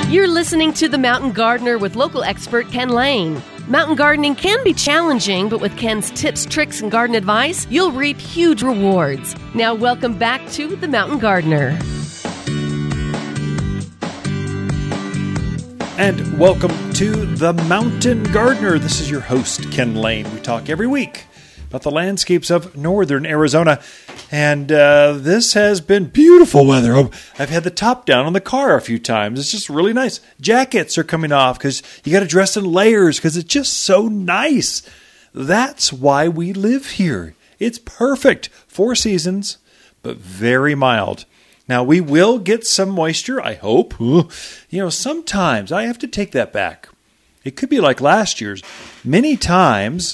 You're listening to The Mountain Gardener with local expert Ken Lane. Mountain gardening can be challenging, but with Ken's tips, tricks, and garden advice, you'll reap huge rewards. Now, welcome back to The Mountain Gardener. And welcome to The Mountain Gardener. This is your host, Ken Lane. We talk every week about the landscapes of northern Arizona. And this has been beautiful weather. I've had the top down on the car a few times. It's just really nice. Jackets are coming off because you got to dress in layers because it's just so nice. That's why we live here. It's perfect. 4 seasons, but very mild. Now, we will get some moisture, I hope. Sometimes I have to take that back. It could be like last year's. Many times,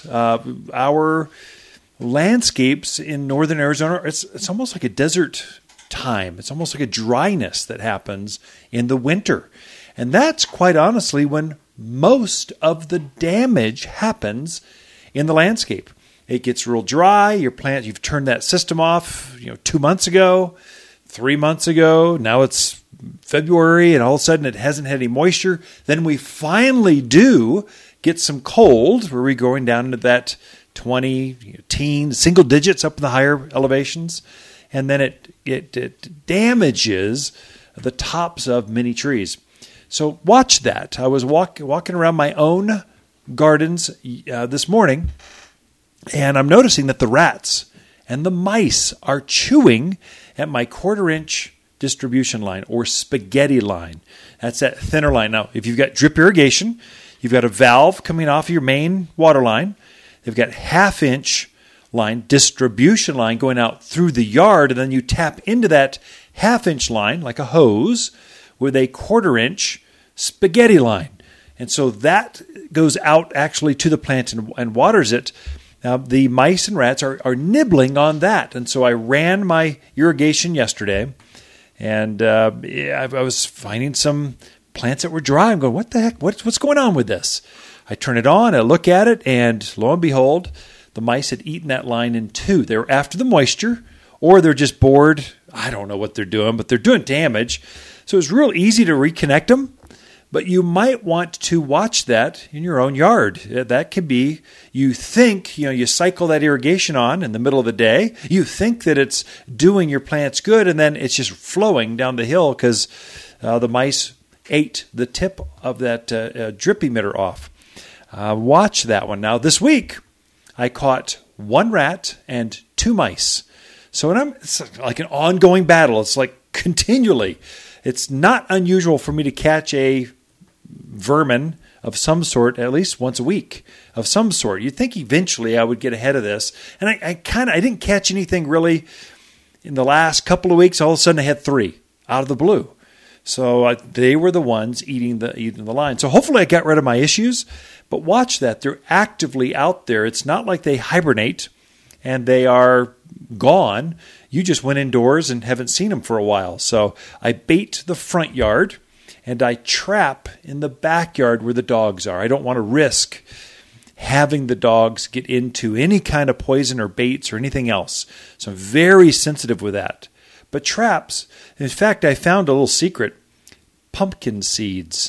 our landscapes in northern Arizona, it's almost like a desert time. It's almost like a dryness that happens in the winter. And that's quite honestly when most of the damage happens in the landscape. It gets real dry. Your plant, you've turned that system off, 2 months ago. 3 months ago, now it's February, and all of a sudden it hasn't had any moisture. Then we finally do get some cold, where we're going down into that 20, teens, single digits up in the higher elevations, and then it damages the tops of many trees. So watch that. I was walking around my own gardens this morning, and I'm noticing that the rats and the mice are chewing at my 1/4-inch distribution line or spaghetti line. That's that thinner line. Now, if you've got drip irrigation, you've got a valve coming off of your main water line. They've got 1/2-inch line, distribution line going out through the yard, and then you tap into that 1/2-inch line like a hose with a 1/4-inch spaghetti line. And so that goes out actually to the plant and waters it. Now, the mice and rats are nibbling on that. And so I ran my irrigation yesterday, and I was finding some plants that were dry. I'm going, what the heck? What's going on with this? I turn it on, I look at it, and lo and behold, the mice had eaten that line in 2. They were after the moisture, or they're just bored. I don't know what they're doing, but they're doing damage. So it's real easy to reconnect them. But you might want to watch that in your own yard. That could be, you think, you cycle that irrigation on in the middle of the day. You think that it's doing your plants good, and then it's just flowing down the hill because the mice ate the tip of that drip emitter off. Watch that one. Now, this week, I caught 1 rat and 2 mice. So it's like an ongoing battle. It's like continually. It's not unusual for me to catch a vermin of some sort at least once a week of some sort. You'd think eventually I would get ahead of this. And I didn't catch anything really in the last couple of weeks. All of a sudden I had 3 out of the blue. So they were the ones eating the line. So hopefully I got rid of my issues. But watch that. They're actively out there. It's not like they hibernate and they are gone. You just went indoors and haven't seen them for a while. So I bait the front yard and I trap in the backyard where the dogs are. I don't want to risk having the dogs get into any kind of poison or baits or anything else. So I'm very sensitive with that. But traps, in fact, I found a little secret. Pumpkin seeds.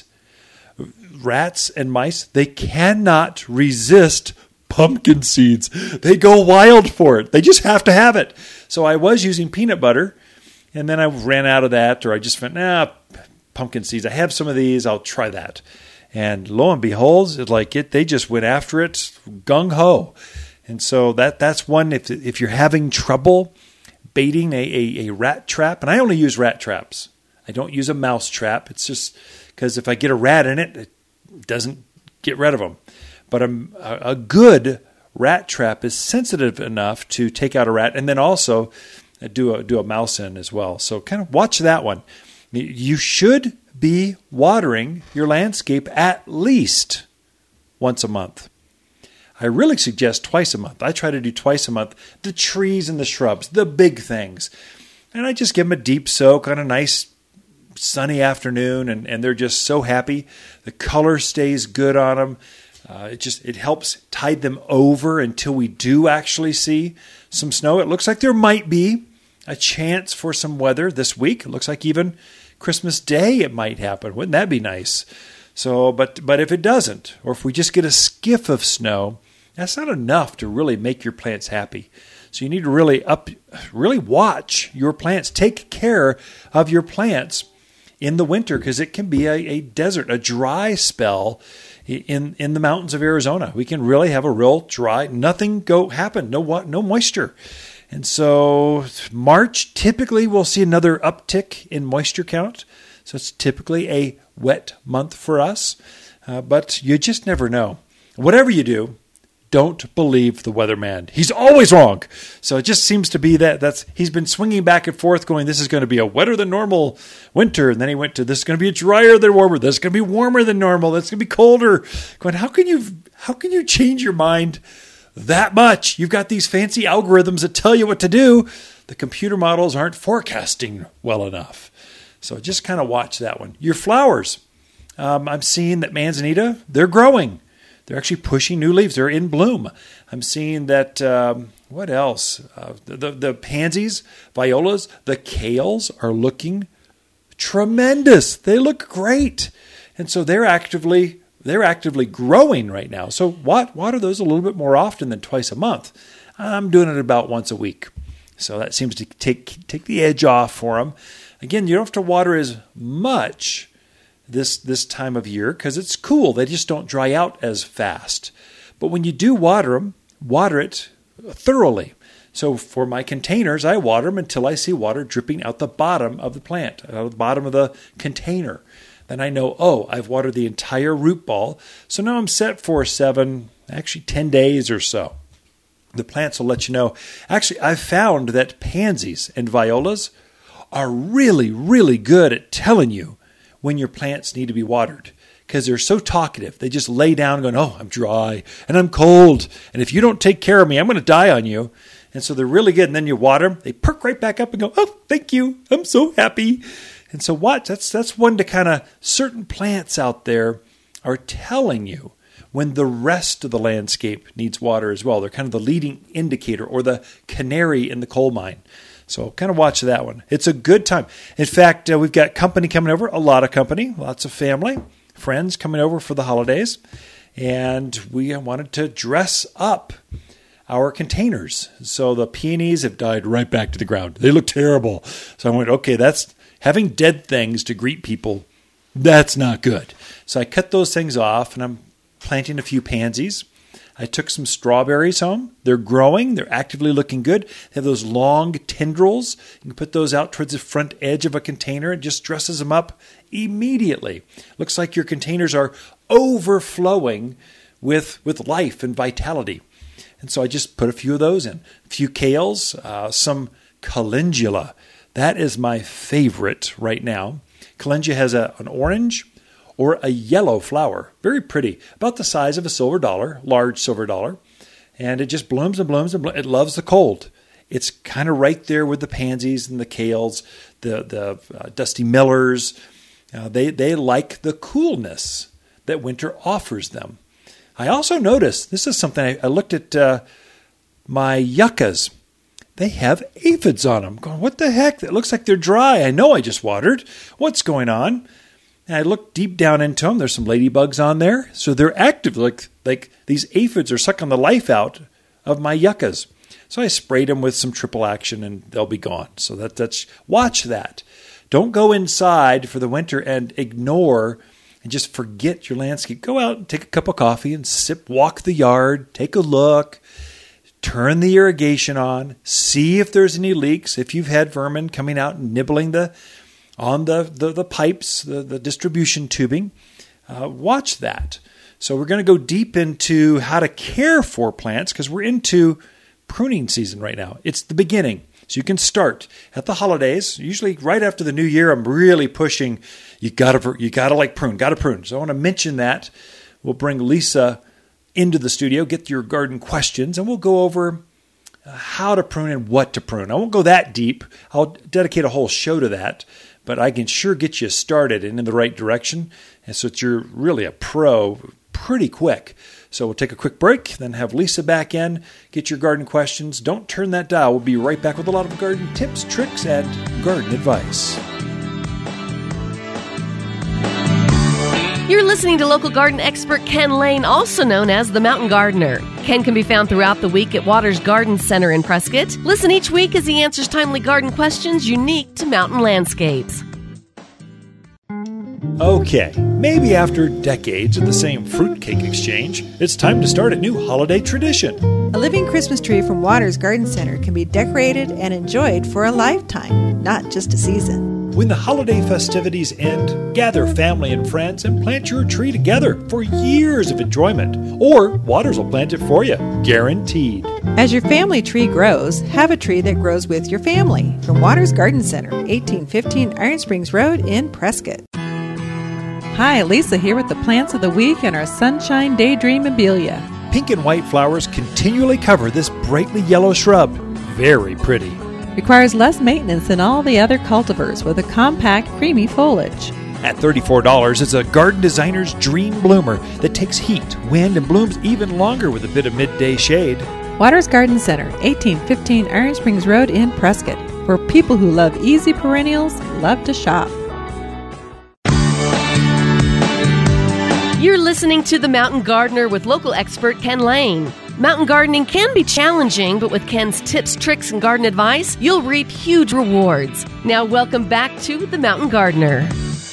Rats and mice, they cannot resist pumpkin seeds. They go wild for it. They just have to have it. So I was using peanut butter, and then I ran out of that, or I just went, pumpkin seeds. I have some of these. I'll try that. And lo and behold, they just went after it gung-ho. And so that's one, if you're having trouble baiting a rat trap, and I only use rat traps. I don't use a mouse trap. It's just because if I get a rat in it, it doesn't get rid of them. But a good rat trap is sensitive enough to take out a rat and then also do a mouse in as well. So kind of watch that one. You should be watering your landscape at least once a month. I really suggest twice a month. I try to do twice a month. The trees and the shrubs, the big things. And I just give them a deep soak on a nice sunny afternoon, and they're just so happy. The color stays good on them. It helps tide them over until we do actually see some snow. It looks like there might be a chance for some weather this week. It looks like even Christmas Day it might happen. Wouldn't that be nice? So, but if it doesn't, or if we just get a skiff of snow, that's not enough to really make your plants happy. So you need to really watch your plants. Take care of your plants in the winter, because it can be a desert, a dry spell in the mountains of Arizona. We can really have a real dry, nothing happen, no moisture. And so March, typically we'll see another uptick in moisture count. So it's typically a wet month for us, but you just never know. Whatever you do, don't believe the weatherman. He's always wrong. So it just seems to be he's been swinging back and forth going, this is going to be a wetter than normal winter. And then he went to, this is going to be a drier than warmer. This is going to be warmer than normal. That's going to be colder. Going, how can you change your mind that much? You've got these fancy algorithms that tell you what to do. The computer models aren't forecasting well enough. So just kind of watch that one. Your flowers. I'm seeing that manzanita, they're growing. They're actually pushing new leaves. They're in bloom. I'm seeing that, what else? The pansies, violas, the kales are looking tremendous. They look great. And so they're actively growing right now. So water those a little bit more often than twice a month. I'm doing it about once a week. So that seems to take the edge off for them. Again, you don't have to water as much this time of year because it's cool. They just don't dry out as fast. But when you do water them, water it thoroughly. So for my containers, I water them until I see water dripping out the bottom of the plant, out the bottom of the container. Then I know, I've watered the entire root ball. So now I'm set for 10 days or so. The plants will let you know. Actually, I've found that pansies and violas are really, really good at telling you when your plants need to be watered because they're so talkative. They just lay down going, I'm dry and I'm cold. And if you don't take care of me, I'm going to die on you. And so they're really good. And then you water them. They perk right back up and go, thank you. I'm so happy. And so that's one to kind of certain plants out there are telling you when the rest of the landscape needs water as well. They're kind of the leading indicator or the canary in the coal mine. So kind of watch that one. It's a good time. In fact, we've got company coming over, a lot of company, lots of family, friends coming over for the holidays. And we wanted to dress up our containers. So the peonies have died right back to the ground. They look terrible. So I went, okay, that's having dead things to greet people. That's not good. So I cut those things off and I'm planting a few pansies. I took some strawberries home. They're growing. They're actively looking good. They have those long tendrils. You can put those out towards the front edge of a container. It just dresses them up immediately. Looks like your containers are overflowing with life and vitality. And so I just put a few of those in. A few kales, some calendula. That is my favorite right now. Calendula has an orange or a yellow flower. Very pretty. About the size of a silver dollar, large silver dollar. And it just blooms and blooms and blooms. It loves the cold. It's kind of right there with the pansies and the kales, the Dusty Millers. They like the coolness that winter offers them. I also noticed, this is something, I looked at my yuccas. They have aphids on them. I'm going, what the heck? It looks like they're dry. I know I just watered. What's going on? And I looked deep down into them. There's some ladybugs on there. So they're active. Like these aphids are sucking the life out of my yuccas. So I sprayed them with some triple action and they'll be gone. So that's watch that. Don't go inside for the winter and ignore and just forget your landscape. Go out and take a cup of coffee and walk the yard, take a look, turn the irrigation on, see if there's any leaks. If you've had vermin coming out and nibbling on the pipes, the distribution tubing, watch that. So we're going to go deep into how to care for plants because we're into pruning season right now. It's the beginning. So you can start at the holidays. Usually right after the new year, I'm really pushing, you gotta prune. So I want to mention that. We'll bring Lisa into the studio, get your garden questions, and we'll go over how to prune and what to prune. I won't go that deep. I'll dedicate a whole show to that. But I can sure get you started and in the right direction. And so you're really a pro pretty quick. So we'll take a quick break, then have Lisa back in, get your garden questions. Don't turn that dial. We'll be right back with a lot of garden tips, tricks, and garden advice. You're listening to local garden expert Ken Lane, also known as the Mountain Gardener. Ken can be found throughout the week at Waters Garden Center in Prescott. Listen each week as he answers timely garden questions unique to mountain landscapes. Okay, maybe after decades of the same fruitcake exchange, it's time to start a new holiday tradition. A living Christmas tree from Waters Garden Center can be decorated and enjoyed for a lifetime, not just a season. When the holiday festivities end, gather family and friends and plant your tree together for years of enjoyment. Or Waters will plant it for you, guaranteed. As your family tree grows, have a tree that grows with your family. From Waters Garden Center, 1815 Iron Springs Road in Prescott. Hi, Lisa here with the plants of the week and our Sunshine Daydream Abelia. Pink and white flowers continually cover this brightly yellow shrub. Very pretty. Requires less maintenance than all the other cultivars with a compact, creamy foliage. At $34, it's a garden designer's dream bloomer that takes heat, wind, and blooms even longer with a bit of midday shade. Waters Garden Center, 1815 Iron Springs Road in Prescott. For people who love easy perennials, love to shop. You're listening to The Mountain Gardener with local expert Ken Lane. Mountain gardening can be challenging, but with Ken's tips, tricks, and garden advice, you'll reap huge rewards. Now welcome back to The Mountain Gardener.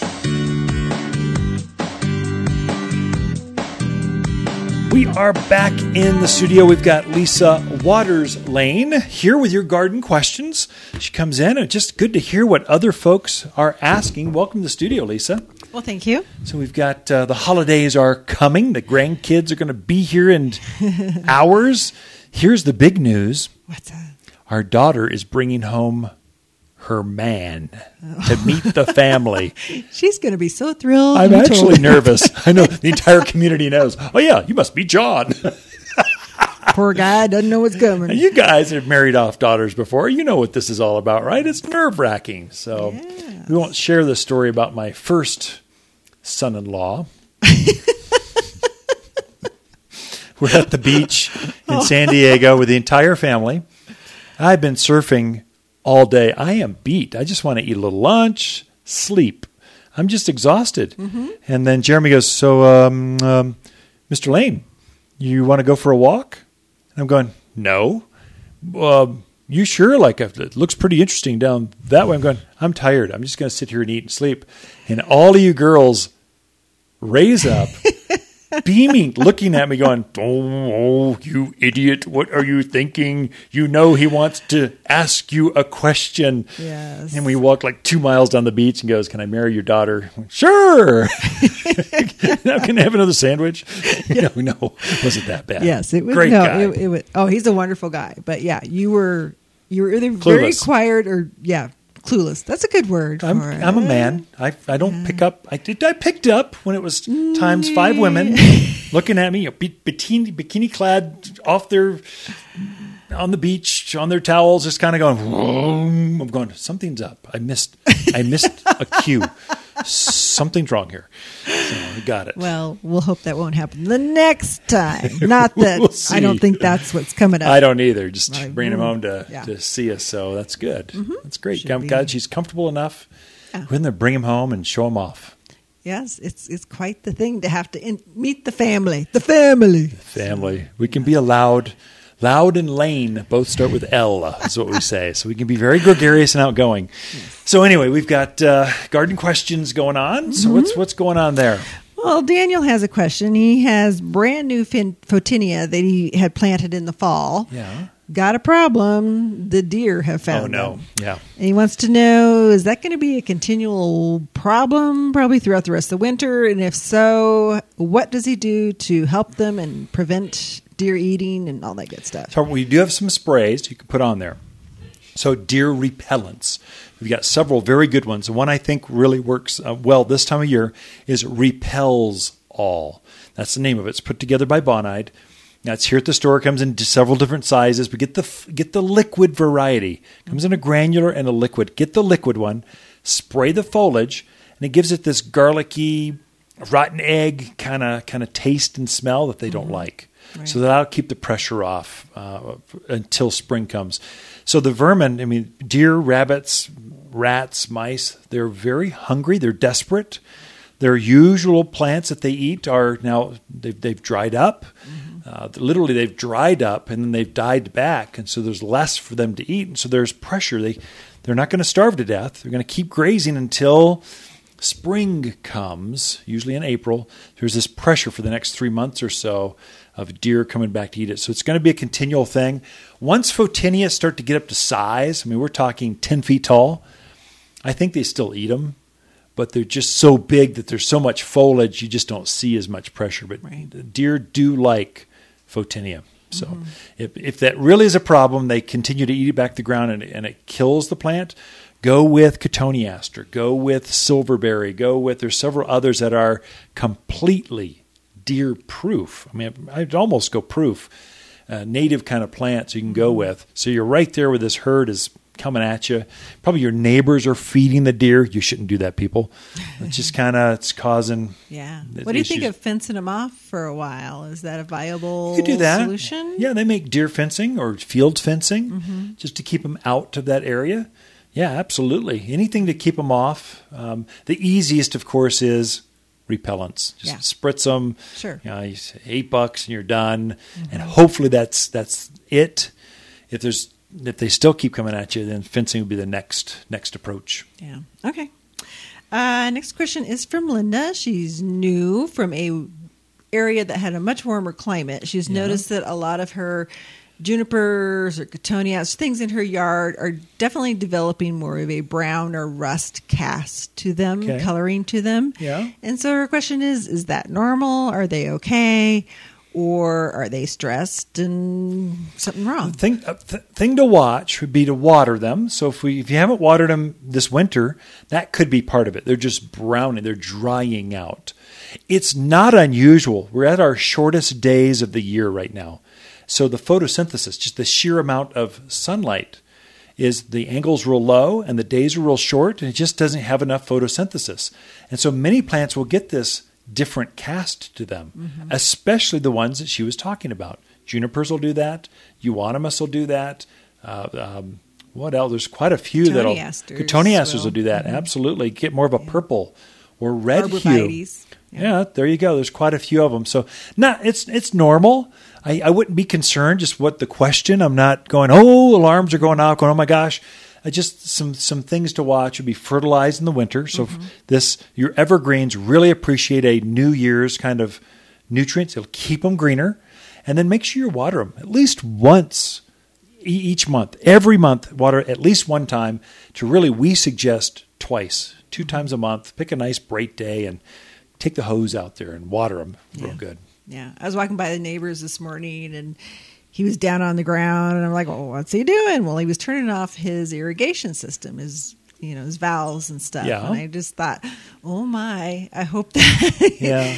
We are back in the studio. We've got Lisa Waters Lane here with your garden questions. She comes in, and just good to hear what other folks are asking. Welcome to the studio, Lisa. Well, thank you. So we've got the holidays are coming. The grandkids are going to be here in hours. Here's the big news. What's that? Our daughter is bringing home her man to meet the family. She's going to be so thrilled. I'm actually nervous. I know the entire community knows. Oh, yeah, you must be John. Poor guy doesn't know what's coming. You guys have married off daughters before. You know what this is all about, right? It's nerve-wracking. So yes. We won't share the story about my first son-in-law. We're at the beach in San Diego with the entire family. I've been surfing all day. I am beat. I just want to eat a little lunch, sleep. I'm just exhausted. Mm-hmm. And then Jeremy goes, so, Mr. Lane, you want to go for a walk? And I'm going, no. You sure? Like, it looks pretty interesting down that way. I'm going, I'm tired. I'm just going to sit here and eat and sleep. And all of you girls raise up, beaming, looking at me going, oh, you idiot. What are you thinking? You know he wants to ask you a question. Yes. And we walk like 2 miles down the beach and goes, can I marry your daughter? Sure. Now, can I have another sandwich? Yeah. No, wasn't that bad. Yes, it was. Great no, guy. It was. Oh, he's a wonderful guy. But yeah, you were either Clueless. very quiet or clueless. That's a good word. I'm a man. I don't pick up. I picked up when it was times 5 women looking at me, bikini clad on the beach on their towels, just kind of going. Vroom. I'm going. Something's up. I missed a cue. Something's wrong here. So I got it. Well, we'll hope that won't happen the next time. Not that We'll see. I don't think that's what's coming up. I don't either. Just Like, bringing him home to see us. So that's good. Mm-hmm. That's great. Should I'm be. glad she's comfortable enough. Yeah. We're going to bring him home and show him off. Yes, it's quite the thing to have to meet the family. The family. Family. We can be loud and Lane both start with L, is what we say. So we can be very gregarious and outgoing. Yes. So anyway, we've got garden questions going on. So what's going on there? Well, Daniel has a question. He has brand new Photinia that he had planted in the fall. Yeah. Got a problem. The deer have found Oh, no. them. Yeah. And he wants to know, is that going to be a continual problem probably throughout the rest of the winter? And if so, what does he do to help them and prevent deer eating and all that good stuff? So we do have some sprays you can put on there. So deer repellents. We've got several very good ones. The one I think really works well this time of year is Repels All. That's the name of it. It's put together by Bonide. Now it's here at the store. It comes in several different sizes. But get the liquid variety. It comes in a granular and a liquid. Get the liquid one. Spray the foliage, and it gives it this garlicky, rotten egg kind of taste and smell that they don't like. Right. So that'll keep the pressure off until spring comes. So the vermin, deer, rabbits, rats, mice, they're very hungry. They're desperate. Their usual plants that they eat are now they've dried up. Literally, they've dried up and then they've died back, and so there's less for them to eat, and so there's pressure. They're not going to starve to death. They're going to keep grazing until spring comes, usually in April. There's this pressure for the next 3 months or so of deer coming back to eat it. So it's going to be a continual thing. Once Photinia start to get up to size, I mean, we're talking 10 feet tall, I think they still eat them, but they're just so big that there's so much foliage, you just don't see as much pressure. But deer do like Photinia. So if that really is a problem, they continue to eat it back to the ground and it kills the plant, go with cotoneaster, go with silverberry, there's several others that are completely deer proof. I mean, I'd almost go proof, native kind of plants you can go with. So you're right there where this herd is coming at you. Probably your neighbors are feeding the deer. You shouldn't do that, people. It's just it's causing What do you think of fencing them off for a while? Is that a viable you could do that. solution? Yeah, they make deer fencing or field fencing just to keep them out of that area. Yeah, absolutely. Anything to keep them off. The easiest, of course, is repellents. Just spritz them. Sure. $8 and you're done. And hopefully that's it. If they still keep coming at you, then fencing would be the next approach. Yeah. Okay. Next question is from Linda. She's new from a area that had a much warmer climate. She's noticed that a lot of her junipers or cotoneas, things in her yard, are definitely developing more of a brown or rust cast to them, coloring to them. Yeah. And so her question is that normal? Are they okay? Or are they stressed and something wrong? Thing to watch would be to water them. So if you haven't watered them this winter, that could be part of it. They're just browning. They're drying out. It's not unusual. We're at our shortest days of the year right now. So the photosynthesis, just the sheer amount of sunlight, is the angle's real low and the days are real short, and it just doesn't have enough photosynthesis. And so many plants will get this different cast to them, especially the ones that she was talking about. Junipers will do that. Euonymus will do that. What else? There's quite a few Cotoneasters will do that. Absolutely. Get more of a purple or red hue. Yeah, there you go. There's quite a few of them. So it's normal. I wouldn't be concerned just what the question. I'm not going, alarms are going off, going, oh my gosh. Just some things to watch would be fertilized in the winter. So your evergreens really appreciate a New Year's kind of nutrients. It'll keep them greener. And then make sure you water them at least once each month. Every month, water at least one time. We suggest twice, 2 times a month. Pick a nice bright day and take the hose out there and water them real good. Yeah. I was walking by the neighbors this morning and he was down on the ground, and I'm like, "Oh, what's he doing?" Well, he was turning off his irrigation system, his valves and stuff. Yeah. And I just thought, "Oh my! I hope that." Yeah.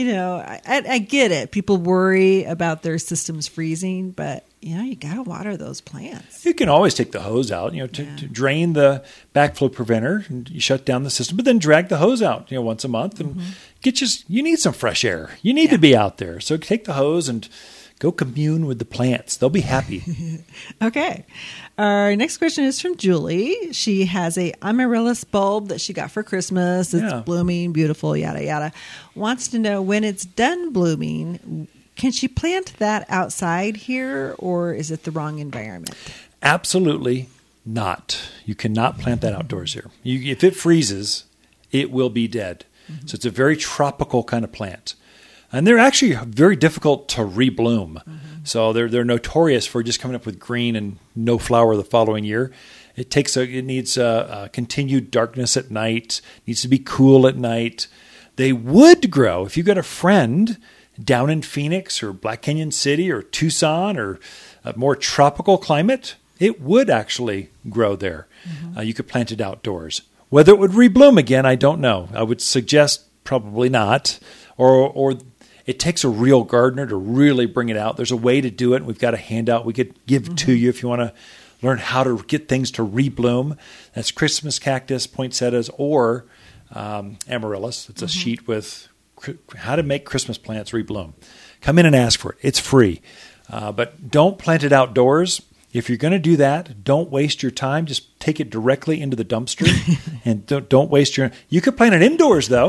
I get it. People worry about their systems freezing, but you got to water those plants. You can always take the hose out, to drain the backflow preventer, and you shut down the system, but then drag the hose out, once a month, and you need some fresh air. You need to be out there, so take the hose and go commune with the plants. They'll be happy. Okay. Our next question is from Julie. She has a amaryllis bulb that she got for Christmas. It's blooming, beautiful, yada, yada. Wants to know when it's done blooming, can she plant that outside here, or is it the wrong environment? Absolutely not. You cannot plant that outdoors here. If it freezes, it will be dead. So it's a very tropical kind of plant. And they're actually very difficult to rebloom. So they're notorious for just coming up with green and no flower the following year. It needs continued darkness at night, needs to be cool at night. They would grow if you got a friend down in Phoenix or Black Canyon City or Tucson or a more tropical climate. It would actually grow there. You could plant it outdoors. Whether it would rebloom again, I don't know. I would suggest probably not, or it takes a real gardener to really bring it out. There's a way to do it. We've got a handout we could give to you if you want to learn how to get things to rebloom. That's Christmas cactus, poinsettias, or amaryllis. It's a sheet with how to make Christmas plants rebloom. Come in and ask for it. It's free. But don't plant it outdoors. If you're going to do that, don't waste your time. Just take it directly into the dumpster and don't waste you could plant it indoors, though.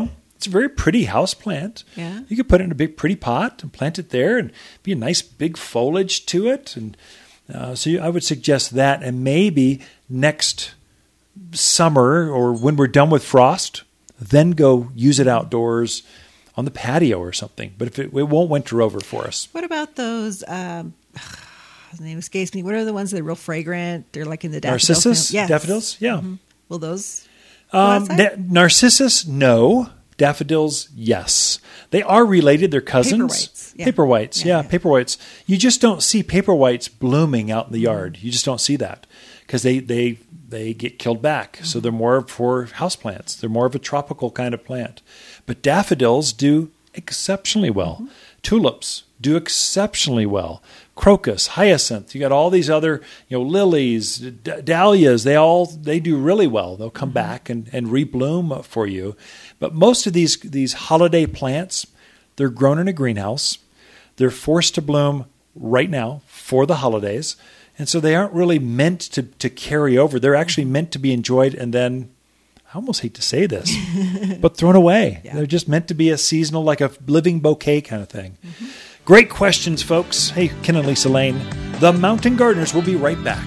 It's a very pretty house plant. Yeah. You could put it in a big pretty pot and plant it there and be a nice big foliage to it. And I would suggest that. And maybe next summer or when we're done with frost, then go use it outdoors on the patio or something. But if it won't winter over for us. What about those, his name escapes me. What are the ones that are real fragrant? They're like in the daffodils. Narcissus? Yes. Daffodils? Yeah. Mm-hmm. Will those go outside? Narcissus, no. Daffodils, yes. They are related. They're cousins. Paperwhites. Yeah. Paperwhites, yeah, paperwhites. You just don't see paperwhites blooming out in the yard. You just don't see that because they get killed back. So they're more for houseplants. They're more of a tropical kind of plant. But daffodils do exceptionally well. Tulips do exceptionally well. Crocus, hyacinth, you got all these other, lilies, dahlias, they do really well. They'll come back and rebloom for you. But most of these holiday plants, they're grown in a greenhouse. They're forced to bloom right now for the holidays. And so they aren't really meant to carry over. They're actually meant to be enjoyed and then, I almost hate to say this, but thrown away. Yeah. They're just meant to be a seasonal, like a living bouquet kind of thing. Mm-hmm. Great questions, folks. Hey, Ken and Lisa Lane, the Mountain Gardeners will be right back.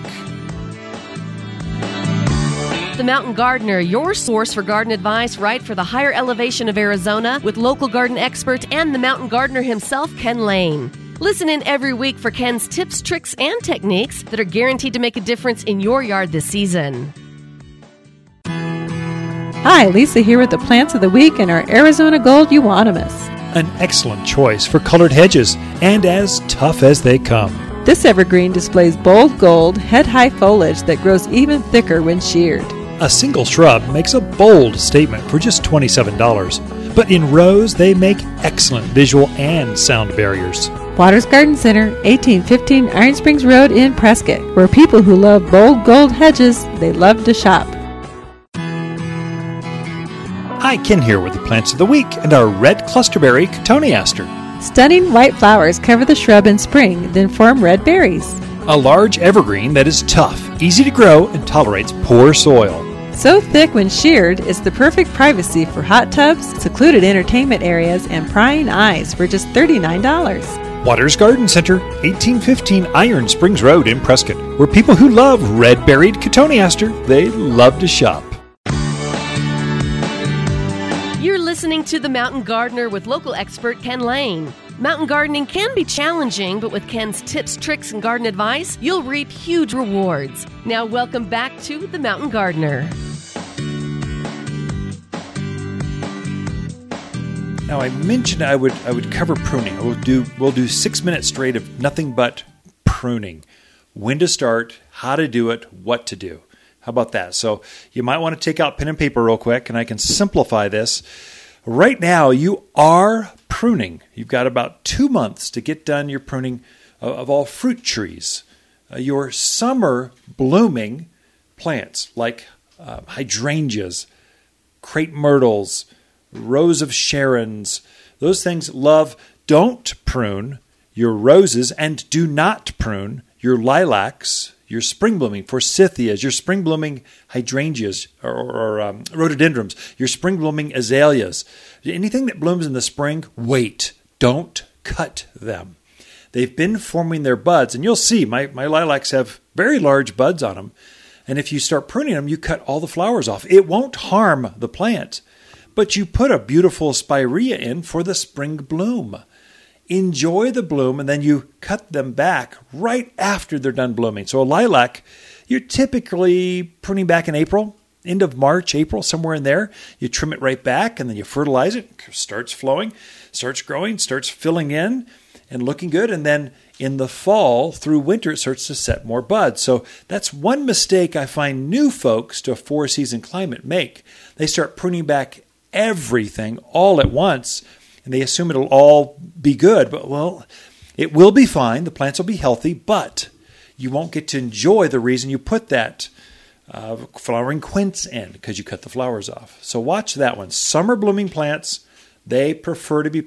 The Mountain Gardener, your source for garden advice right for the higher elevation of Arizona with local garden expert and the Mountain Gardener himself, Ken Lane. Listen in every week for Ken's tips, tricks, and techniques that are guaranteed to make a difference in your yard this season. Hi, Lisa here with the plants of the week and our Arizona Gold Euonymus. An excellent choice for colored hedges and as tough as they come. This evergreen displays bold gold, head-high foliage that grows even thicker when sheared. A single shrub makes a bold statement for just $27, but in rows they make excellent visual and sound barriers. Waters Garden Center, 1815 Iron Springs Road in Prescott, where people who love bold gold hedges, they love to shop. Hi, Ken here with the plants of the week and our red clusterberry cotoneaster. Stunning white flowers cover the shrub in spring, then form red berries. A large evergreen that is tough, easy to grow, and tolerates poor soil. So thick when sheared, it's the perfect privacy for hot tubs, secluded entertainment areas, and prying eyes for just $39. Waters Garden Center, 1815 Iron Springs Road in Prescott, where people who love red-berried cotoneaster, they love to shop. You're listening to The Mountain Gardener with local expert Ken Lane. Mountain gardening can be challenging, but with Ken's tips, tricks, and garden advice, you'll reap huge rewards. Now welcome back to The Mountain Gardener. Now I mentioned I would cover pruning. We'll do 6 minutes straight of nothing but pruning. When to start, how to do it, what to do. How about that? So you might want to take out pen and paper real quick, and I can simplify this. Right now, you are pruning. You've got about 2 months to get done your pruning of all fruit trees. Your summer blooming plants like hydrangeas, crepe myrtles, rose of Sharons, those things don't prune your roses and do not prune your lilacs, your spring blooming forsythias, your spring blooming hydrangeas or rhododendrons, your spring blooming azaleas. Anything that blooms in the spring, wait. Don't cut them. They've been forming their buds, and you'll see my lilacs have very large buds on them. And if you start pruning them, you cut all the flowers off. It won't harm the plant, but you put a beautiful spirea in for the spring bloom. Enjoy the bloom, and then you cut them back right after they're done blooming. So a lilac, you're typically pruning back in April, end of March, April, somewhere in there. You trim it right back, and then you fertilize it. It starts flowing, starts growing, starts filling in and looking good. And then in the fall through winter, it starts to set more buds. So that's one mistake I find new folks to a four-season climate make. They start pruning back everything all at once, and they assume it'll all be good. But, well, it will be fine. The plants will be healthy, but you won't get to enjoy the reason you put that flowering quince in, because you cut the flowers off. So watch that one. Summer blooming plants, they prefer to be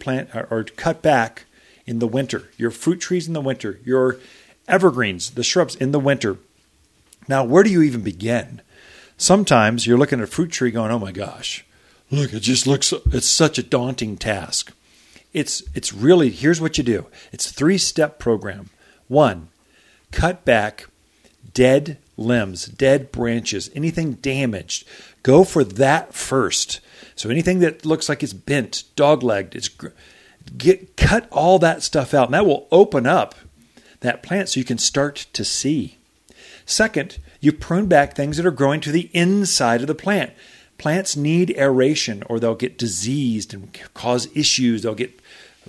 cut back in the winter. Your fruit trees in the winter. Your evergreens, the shrubs in the winter. Now, where do you even begin? Sometimes you're looking at a fruit tree going, oh my gosh, look, it just looks, it's such a daunting task. It's really, here's what you do. It's a 3-step program. 1, cut back dead limbs, dead branches, anything damaged. Go for that first. So anything that looks like it's bent, dog-legged, cut all that stuff out, and that will open up that plant so you can start to see. Second, you prune back things that are growing to the inside of the plant. Plants need aeration or they'll get diseased and cause issues. They'll get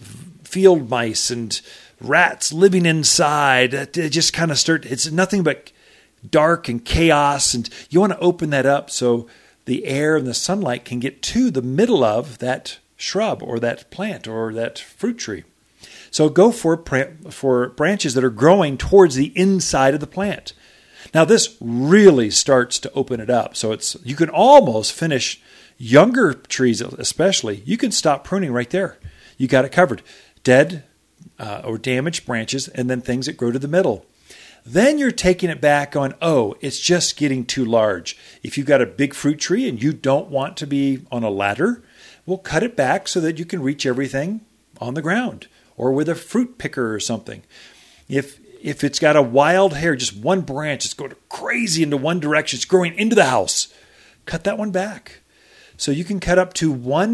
field mice and rats living inside. It just kind of it's nothing but dark and chaos, and you want to open that up so the air and the sunlight can get to the middle of that shrub or that plant or that fruit tree. So go for branches that are growing towards the inside of the plant. Now this really starts to open it up. So you can almost finish younger trees especially. You can stop pruning right there. You got it covered. Dead or damaged branches, and then things that grow to the middle. Then you're taking it back on, it's just getting too large. If you've got a big fruit tree and you don't want to be on a ladder, we'll cut it back so that you can reach everything on the ground or with a fruit picker or something. If it's got a wild hair, just one branch, it's going crazy into one direction, it's growing into the house, cut that one back. So you can cut up to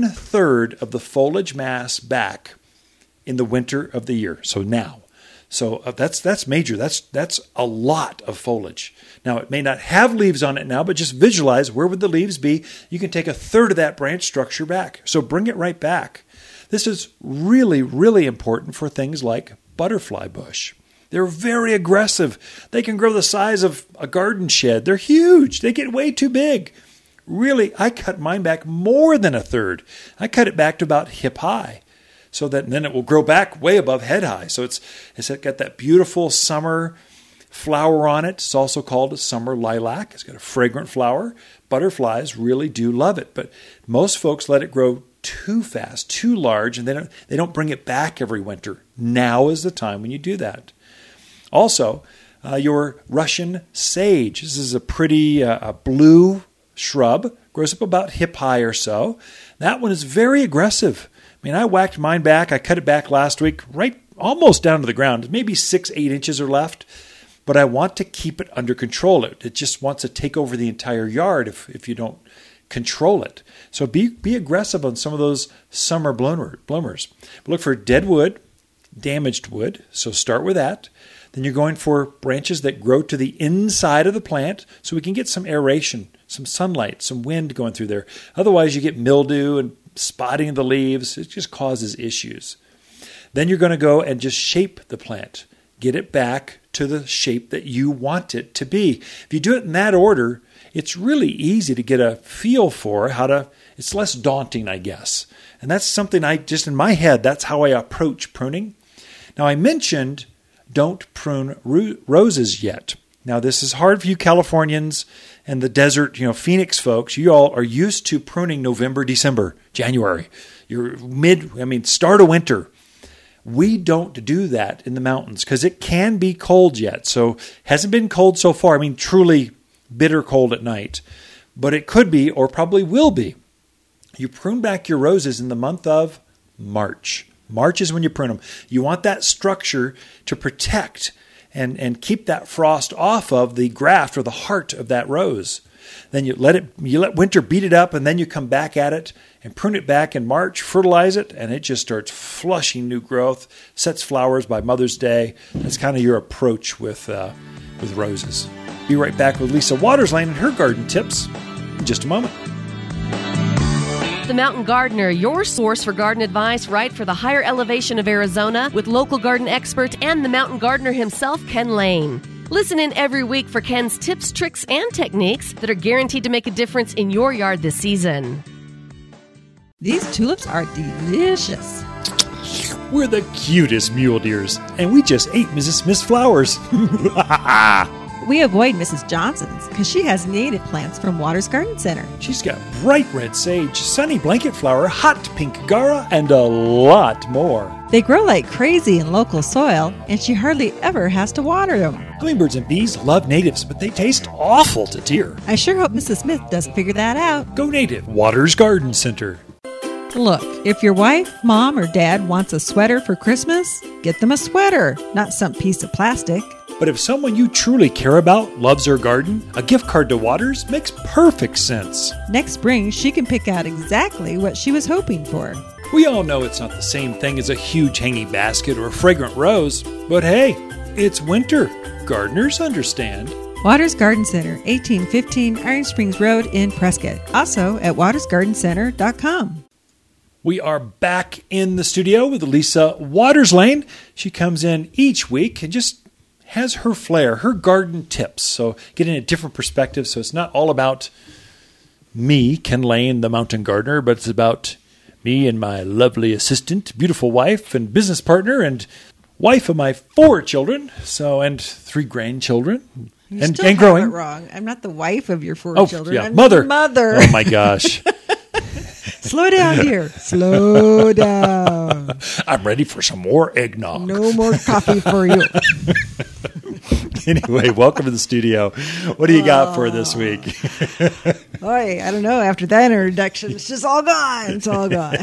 1/3 of the foliage mass back in the winter of the year. So now. So that's major. That's a lot of foliage. Now, it may not have leaves on it now, but just visualize where would the leaves be. You can take 1/3 of that branch structure back. So bring it right back. This is really, really important for things like butterfly bush. They're very aggressive. They can grow the size of a garden shed. They're huge. They get way too big. Really, I cut mine back more than 1/3. I cut it back to about hip high. So that then it will grow back way above head high. So it's got that beautiful summer flower on it. It's also called a summer lilac. It's got a fragrant flower. Butterflies really do love it, but most folks let it grow too fast, too large, and they don't bring it back every winter. Now is the time when you do that. Also, your Russian sage. This is a pretty blue shrub. Grows up about hip high or so. That one is very aggressive. I mean, I whacked mine back. I cut it back last week, right almost down to the ground. Maybe 6-8 inches are left, but I want to keep it under control. It just wants to take over the entire yard if you don't control it. So be aggressive on some of those summer bloomers. Look for dead wood, damaged wood. So start with that. Then you're going for branches that grow to the inside of the plant so we can get some aeration, some sunlight, some wind going through there. Otherwise, you get mildew and spotting of the leaves. It just causes issues. Then you're going to go and just shape the plant. Get it back to the shape that you want it to be. If you do it in that order, it's really easy to get a feel for it's less daunting, I guess. And that's something in my head, that's how I approach pruning. Now, I mentioned don't prune roses yet. Now, this is hard for you Californians and the desert, Phoenix folks. You all are used to pruning November, December, January. You're start of winter. We don't do that in the mountains because it can be cold yet. So hasn't been cold so far. Truly bitter cold at night. But it could be or probably will be. You prune back your roses in the month of March. March is when you prune them. You want that structure to protect and keep that frost off of the graft or the heart of that rose. Then you let winter beat it up, and then you come back at it and prune it back in March, fertilize it, and it just starts flushing new growth, sets flowers by Mother's Day. That's kind of your approach with roses. Be right back with Lisa Watersland and her garden tips in just a moment. The Mountain Gardener, your source for garden advice right for the higher elevation of Arizona with local garden expert and the Mountain Gardener himself, Ken Lane. Listen in every week for Ken's tips, tricks, and techniques that are guaranteed to make a difference in your yard this season. These tulips are delicious. We're the cutest mule deers, and we just ate Mrs. Smith's flowers. we avoid Mrs. Johnson's because she has native plants from Waters Garden Center. She's got bright red sage, sunny blanket flower, hot pink gara, and a lot more. They grow like crazy in local soil, and she hardly ever has to water them. Hummingbirds and bees love natives, but they taste awful to deer. I sure hope Mrs. Smith doesn't figure that out. Go native, Waters Garden Center. Look, if your wife, mom, or dad wants a sweater for Christmas, get them a sweater, not some piece of plastic. But if someone you truly care about loves her garden, a gift card to Waters makes perfect sense. Next spring, she can pick out exactly what she was hoping for. We all know it's not the same thing as a huge hanging basket or a fragrant rose, but hey, it's winter. Gardeners understand. Waters Garden Center, 1815 Iron Springs Road in Prescott. Also at watersgardencenter.com. We are back in the studio with Lisa Waterslane. She comes in each week and just has her flair, her garden tips. So getting a different perspective. So it's not all about me, Ken Lane, the mountain gardener, but it's about me and my lovely assistant, beautiful wife and business partner and wife of my 4 children, and 3 grandchildren. You and still growing. have it wrong. I'm not the wife of your 4 children. Yeah, I'm mother. the mother. Oh my gosh. Slow down, dear. Slow down. I'm ready for some more eggnog. No more coffee for you. Anyway, welcome to the studio. What do you got for this week? Boy, I don't know. After that introduction, it's just all gone. It's all gone.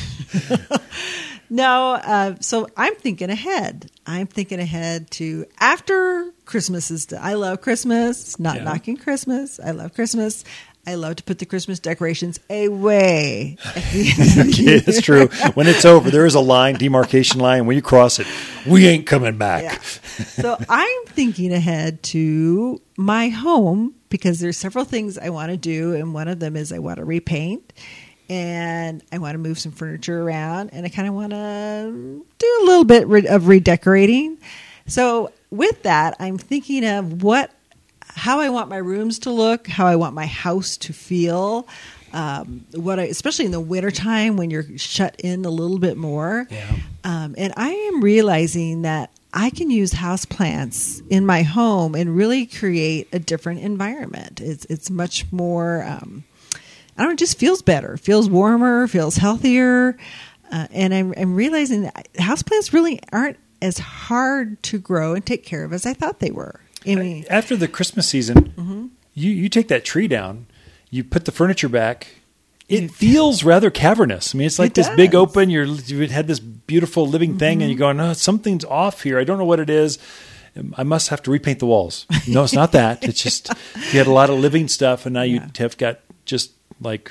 No, so I'm thinking ahead. I'm thinking ahead to after Christmas is done. I love Christmas. Not knocking Christmas. I love Christmas. I love to put the Christmas decorations away. Okay, it's true. When it's over, there is a line, demarcation line. When you cross it, we ain't coming back. Yeah. So I'm thinking ahead to my home because there's several things I want to do, and one of them is I want to repaint, and I want to move some furniture around, and I kind of want to do a little bit of redecorating. So with that, I'm thinking of how I want my rooms to look, how I want my house to feel, especially in the wintertime when you're shut in a little bit more. Yeah. And I am realizing that I can use houseplants in my home and really create a different environment. It's much more, it just feels better, feels warmer, feels healthier. And I'm realizing that houseplants really aren't as hard to grow and take care of as I thought they were. I mean, after the Christmas season, you take that tree down, you put the furniture back. It feels rather cavernous. I mean, it's like this big open. You had this beautiful living thing, and you're going, "Oh, something's off here. I don't know what it is. I must have to repaint the walls." No, it's not that. It's just you had a lot of living stuff, and now you have got just like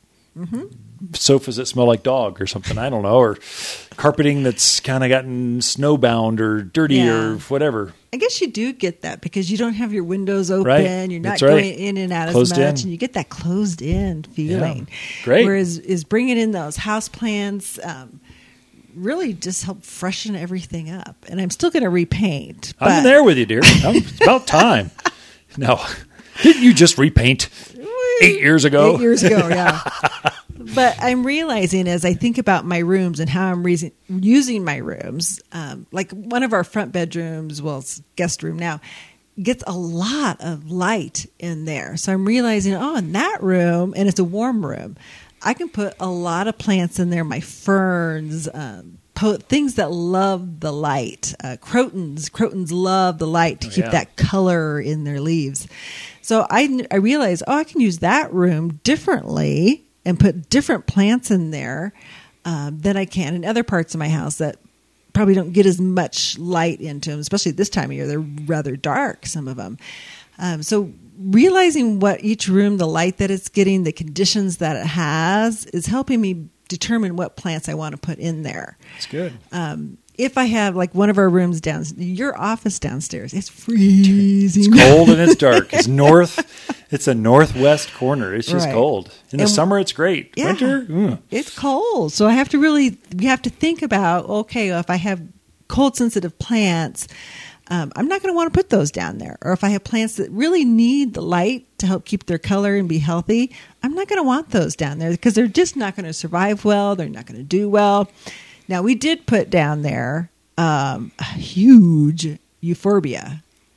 sofas that smell like dog or something. I don't know, or carpeting that's kind of gotten snowbound or dirty or whatever. I guess you do get that because you don't have your windows open. Right. You're not That's going right. in and out Closed as much, in. and you get that closed in feeling. Yeah. Great. Whereas bringing in those house plants really just help freshen everything up. And I'm still going to repaint. I'm there with you, dear. It's about time. No, didn't you just repaint 8 years ago? 8 years ago, yeah. But I'm realizing as I think about my rooms and how I'm using my rooms, like one of our front bedrooms, well, it's guest room now, gets a lot of light in there. So I'm realizing, in that room, and it's a warm room, I can put a lot of plants in there, my ferns, things that love the light. Crotons love the light to keep that color in their leaves. So I realized, I can use that room differently and put different plants in there than I can in other parts of my house that probably don't get as much light into them, especially this time of year. They're rather dark, some of them. So realizing what each room, the light that it's getting, the conditions that it has, is helping me determine what plants I want to put in there. That's good. If I have like one of our rooms your office downstairs, it's freezing. It's cold and it's dark. It's a northwest corner. It's just cold. In the summer, it's great. Yeah, Winter, it's cold. So I have to you have to think about, if I have cold sensitive plants, I'm not going to want to put those down there. Or if I have plants that really need the light to help keep their color and be healthy, I'm not going to want those down there because they're just not going to survive well. They're not going to do well. Now, we did put down there a huge euphorbia.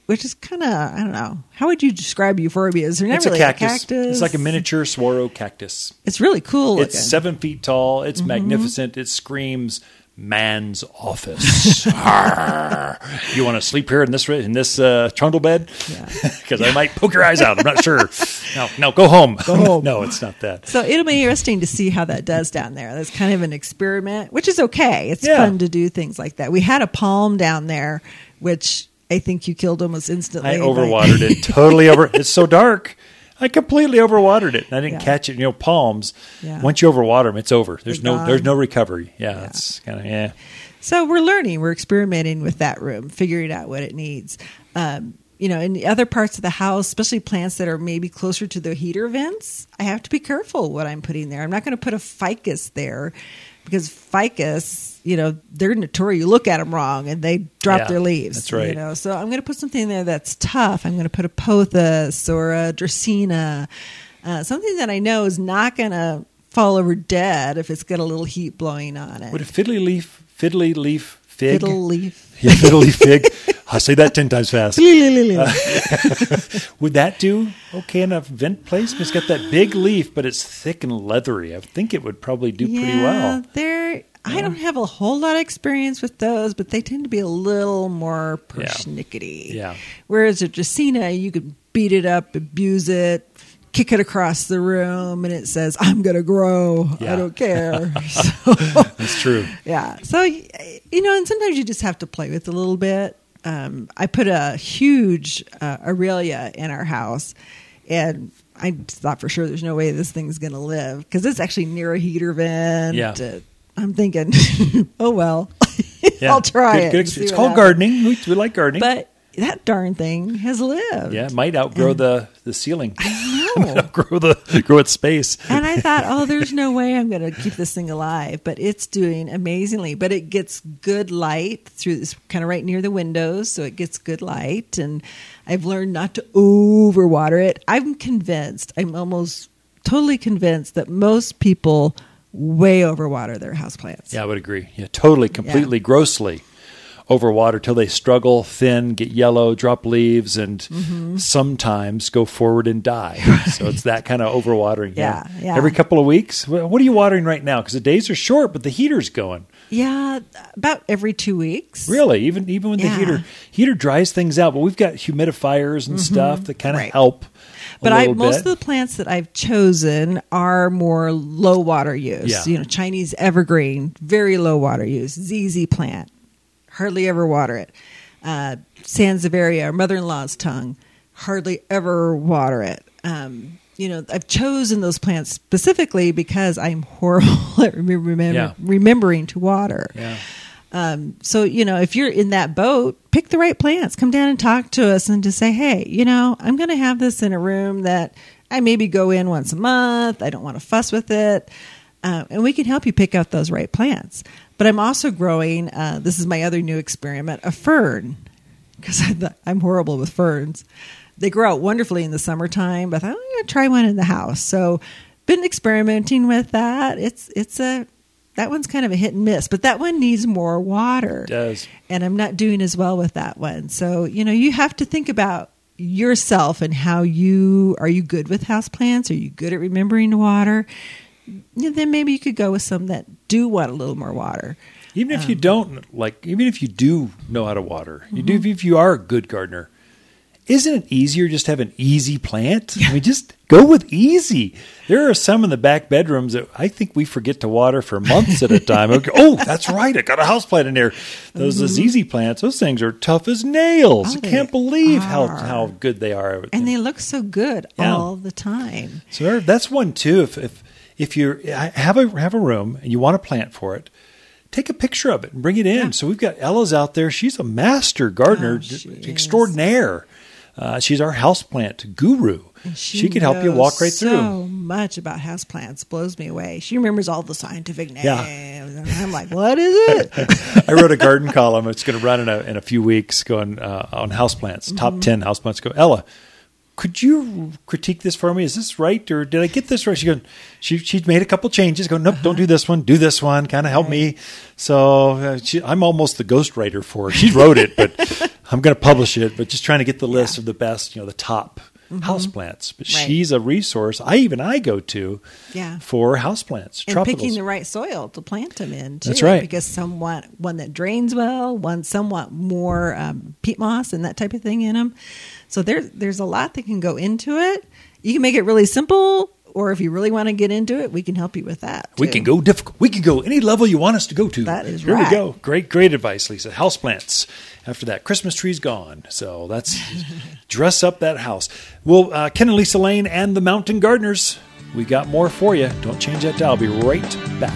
which is kind of, I don't know. How would you describe euphorbias? They're not It's really a cactus. a cactus. It's like a miniature saguaro cactus. It's really cool looking. It's 7 feet tall. It's magnificent. It screams man's office. You want to sleep here in this trundle bed? Because I might poke your eyes out. I'm not sure. No, go home. Go home. No, it's not that. So it'll be interesting to see how that does down there. That's kind of an experiment, which is okay. It's fun to do things like that. We had a palm down there, which I think you killed almost instantly. I overwatered it. Totally over. It's so dark. I completely overwatered it, and I didn't catch it. Palms. Yeah. Once you overwater them, it's over. There's no recovery. Yeah, it's kind of So we're learning. We're experimenting with that room, figuring out what it needs. In the other parts of the house, especially plants that are maybe closer to the heater vents, I have to be careful what I'm putting there. I'm not going to put a ficus there because ficus, they're notorious. You look at them wrong and they drop their leaves. That's right. So I'm going to put something there that's tough. I'm going to put a pothos or a dracaena, something that I know is not going to fall over dead if it's got a little heat blowing on it. Would a fiddly leaf fig? Fiddle leaf. Yeah, fiddle leaf fig. I'll say that 10 times fast. Would that do okay in a vent place? It's got that big leaf, but it's thick and leathery. I think it would probably do pretty well. I don't have a whole lot of experience with those, but they tend to be a little more persnickety. Yeah. Whereas a dracaena, you could beat it up, abuse it, kick it across the room, and it says, I'm going to grow. Yeah. I don't care. That's true. Yeah. So, and sometimes you just have to play with it a little bit. I put a huge Aurelia in our house, and I thought for sure there's no way this thing's going to live because it's actually near a heater vent. Yeah. I'm thinking, oh, well, I'll try it. It's called gardening. We like gardening. But that darn thing has lived. Yeah, it might outgrow the ceiling. I know. grow its space. And I thought, there's no way I'm going to keep this thing alive. But it's doing amazingly. But it gets good light through this, kind of right near the windows, so it gets good light. And I've learned not to overwater it. I'm almost totally convinced that most people way overwater their houseplants. Yeah, I would agree. Yeah, totally, completely, grossly overwater till they struggle, thin, get yellow, drop leaves, and sometimes go forward and die. So it's that kind of overwatering. Yeah. Every couple of weeks. What are you watering right now? Because the days are short, but the heater's going. Yeah, about every 2 weeks. Really? Even when the heater dries things out, but we've got humidifiers and stuff that kind of help. But most of the plants that I've chosen are more low water use. Yeah. Chinese evergreen, very low water use. ZZ plant, hardly ever water it. Sansevieria, our mother-in-law's tongue, hardly ever water it. I've chosen those plants specifically because I'm horrible at remembering to water. Yeah. So, if you're in that boat, pick the right plants. Come down and talk to us and just say, hey, I'm going to have this in a room that I maybe go in once a month. I don't want to fuss with it. And we can help you pick out those right plants. But I'm also growing, this is my other new experiment, a fern. Because I'm horrible with ferns. They grow out wonderfully in the summertime, but I thought I'm going to try one in the house. So been experimenting with that. That one's kind of a hit and miss, but that one needs more water. It does. And I'm not doing as well with that one. So, you have to think about yourself and are you good with houseplants? Are you good at remembering to water? Then maybe you could go with some that do want a little more water. Even if you don't even if you do know how to water, if you are a good gardener, isn't it easier just to have an easy plant? I mean, just go with easy. There are some in the back bedrooms that I think we forget to water for months at a time. Oh, that's right. I got a houseplant in there. Those ZZ plants, those things are tough as nails. I can't believe how good they are. And they look so good all the time. So that's one too. If you have a room and you want a plant for it, take a picture of it and bring it in. Yeah. So we've got Ella's out there. She's a master gardener extraordinaire. She's our houseplant guru. She can help you walk right through. So much about houseplants blows me away. She remembers all the scientific names. Yeah. And I'm like, what is it? I wrote a garden column. It's going to run in a few weeks going on houseplants. Top 10 houseplants. Go, Ella, could you critique this for me? Is this right? Or did I get this right? She'd made a couple changes. Nope, don't do this one. Do this one. Kind of help me. So I'm almost the ghostwriter for her. She wrote it, but I'm going to publish it. But just trying to get the list of the best, the top houseplants. But she's a resource I go to for houseplants. And picking the right soil to plant them in, too. That's right. Because one that drains well, one somewhat more peat moss and that type of thing in them. So there's a lot that can go into it. You can make it really simple, or if you really want to get into it, we can help you with that, too. We can go difficult. We can go any level you want us to go to. That is Here right. Here we go. Great advice, Lisa. Houseplants. After that, Christmas tree's gone. So that's dress up that house. Well, Ken and Lisa Lane and the Mountain Gardeners, we got more for you. Don't change that dial. I'll be right back.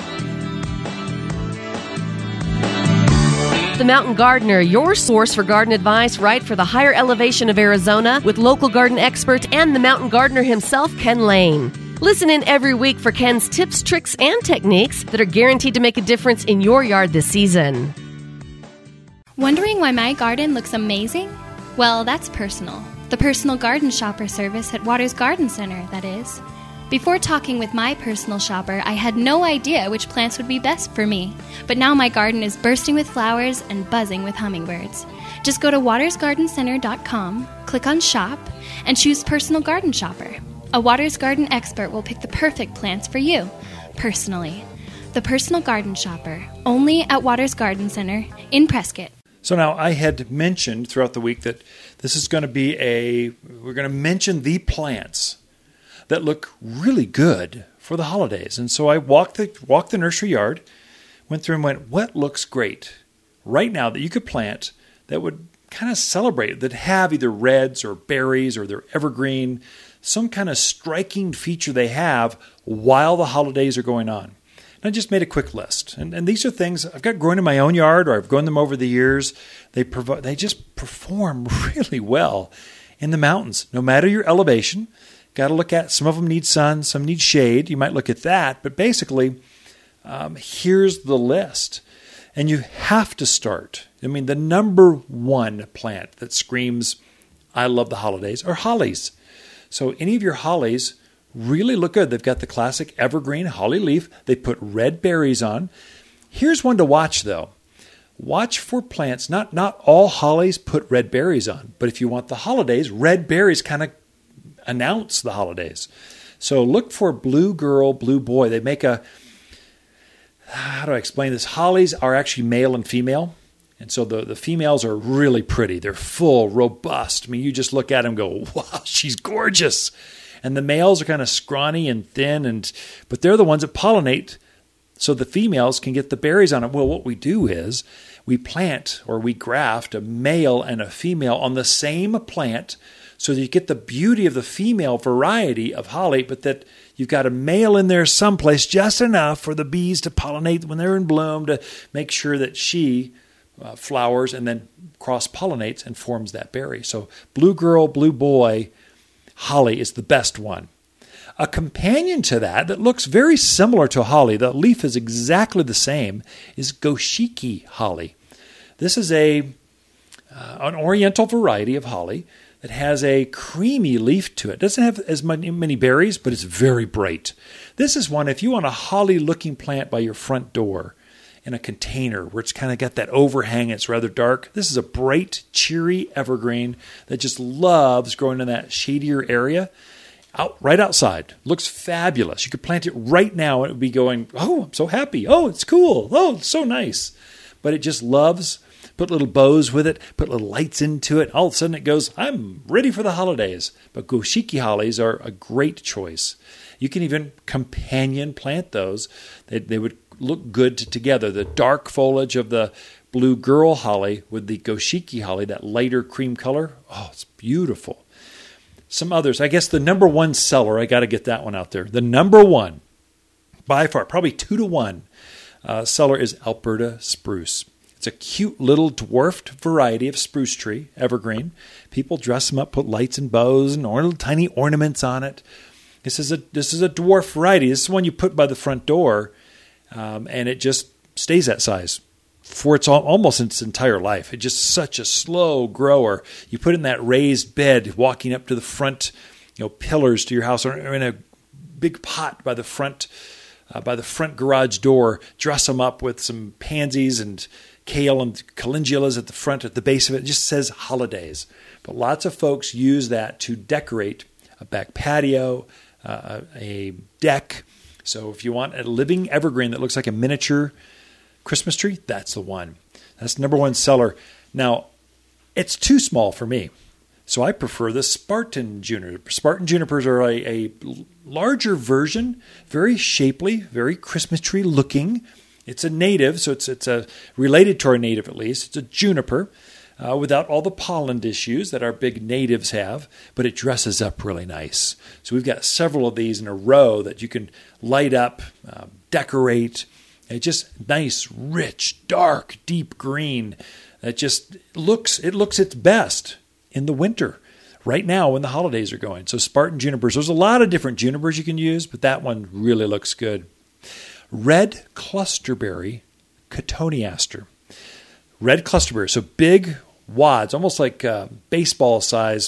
The Mountain Gardener, your source for garden advice right for the higher elevation of Arizona with local garden expert and the Mountain Gardener himself, Ken Lane. Listen in every week for Ken's tips, tricks, and techniques that are guaranteed to make a difference in your yard this season. Wondering why my garden looks amazing? Well, that's personal. The personal garden shopper service at Waters Garden Center, that is. Before talking with my personal shopper, I had no idea which plants would be best for me. But now my garden is bursting with flowers and buzzing with hummingbirds. Just go to watersgardencenter.com, click on Shop, and choose Personal Garden Shopper. A Waters Garden expert will pick the perfect plants for you, personally. The Personal Garden Shopper, only at Waters Garden Center in Prescott. So now I had mentioned throughout the week that this is going to be we're going to mention the plants that look really good for the holidays. And so I walked the nursery yard, went through and went, what looks great right now that you could plant that would kind of celebrate, that have either reds or berries or they're evergreen, some kind of striking feature they have while the holidays are going on. And I just made a quick list. And these are things I've got growing in my own yard, or I've grown them over the years. They just perform really well in the mountains, no matter your elevation. Got to look at, some of them need sun, some need shade. You might look at that. But basically, here's the list. And you have to start. I mean, the number one plant that screams, I love the holidays, are hollies. So any of your hollies really look good. They've got the classic evergreen holly leaf. They put red berries on. Here's one to watch, though. Watch for plants. Not all hollies put red berries on. But if you want the holidays, red berries kind of announce the holidays. So look for blue girl, blue boy. They make how do I explain this? Hollies are actually male and female. And so the females are really pretty. They're full, robust. I mean, you just look at them and go, wow, she's gorgeous. And the males are kind of scrawny and thin, but they're the ones that pollinate so the females can get the berries on it. Well, what we do is we plant or we graft a male and a female on the same plant so that you get the beauty of the female variety of holly, but that you've got a male in there someplace just enough for the bees to pollinate when they're in bloom to make sure that she flowers and then cross-pollinates and forms that berry. So blue girl, blue boy, holly is the best one. A companion to that looks very similar to holly, the leaf is exactly the same, is goshiki holly. This is an oriental variety of holly that has a creamy leaf to it. It doesn't have as many berries, but it's very bright. This is one, if you want a holly-looking plant by your front door in a container where it's kind of got that overhang, it's rather dark, this is a bright, cheery evergreen that just loves growing in that shadier area. Right outside. Looks fabulous. You could plant it right now and it would be going, oh, I'm so happy. Oh, it's cool. Oh, it's so nice. But it just loves, put little bows with it, put little lights into it. All of a sudden it goes, I'm ready for the holidays. But goshiki hollies are a great choice. You can even companion plant those. They would look good together. The dark foliage of the blue girl holly with the goshiki holly, that lighter cream color. Oh, it's beautiful. Some others. I guess the number one seller, I got to get that one out there. The number one, by far, probably 2-1 seller is Alberta spruce. It's a cute little dwarfed variety of spruce tree, evergreen. People dress them up, put lights and bows and little tiny ornaments on it. This is a dwarf variety. This is one you put by the front door, and it just stays that size for almost its entire life. It's just such a slow grower. You put it in that raised bed, walking up to the front, pillars to your house, or in a big pot by the front garage door. Dress them up with some pansies and kale and calendulas at the front, at the base of it. It just says holidays. But lots of folks use that to decorate a back patio, a deck. So if you want a living evergreen that looks like a miniature Christmas tree, that's the one. That's number one seller. Now, it's too small for me, so I prefer the Spartan juniper. Spartan junipers are a larger version, very shapely, very Christmas tree looking. It's a native, so it's a related to our native at least. It's a juniper without all the pollen issues that our big natives have, but it dresses up really nice. So we've got several of these in a row that you can light up, decorate. It's just nice, rich, dark, deep green. It just looks its best in the winter, right now when the holidays are going. So Spartan junipers, there's a lot of different junipers you can use, but that one really looks good. Red clusterberry cotoneaster. Red clusterberry, so big wads, almost like baseball size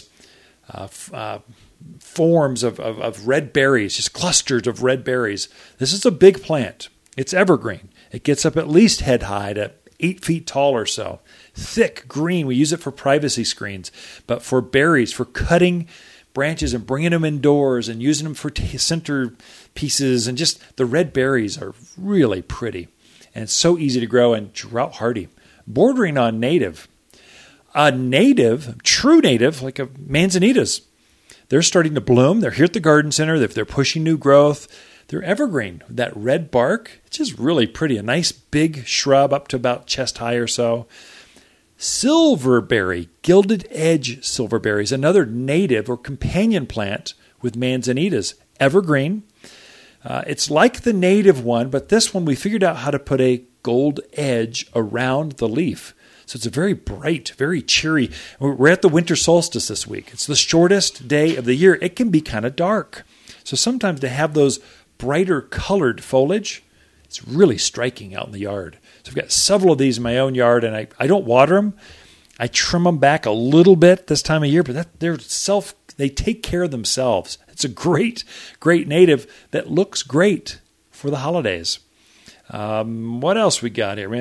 forms of red berries, just clusters of red berries. This is a big plant. It's evergreen. It gets up at least head high to 8 feet tall or so. Thick green. We use it for privacy screens, but for berries, for cutting branches and bringing them indoors and using them for center pieces, and just the red berries are really pretty and so easy to grow and drought hardy. Bordering on native. A native, true native, like a manzanitas. They're starting to bloom. They're here at the garden center. They're pushing new growth. They're evergreen. That red bark, it's just really pretty. A nice big shrub up to about chest high or so. Silverberry, gilded edge silverberries, another native or companion plant with manzanitas. Evergreen. It's like the native one, but this one we figured out how to put a gold edge around the leaf. So it's a very bright, very cheery. We're at the winter solstice this week. It's the shortest day of the year. It can be kind of dark. So sometimes to have those brighter colored foliage, it's really striking out in the yard. So I've got several of these in my own yard, and I don't water them. I trim them back a little bit this time of year, but they take care of themselves. It's a great, great native that looks great for the holidays. What else we got here?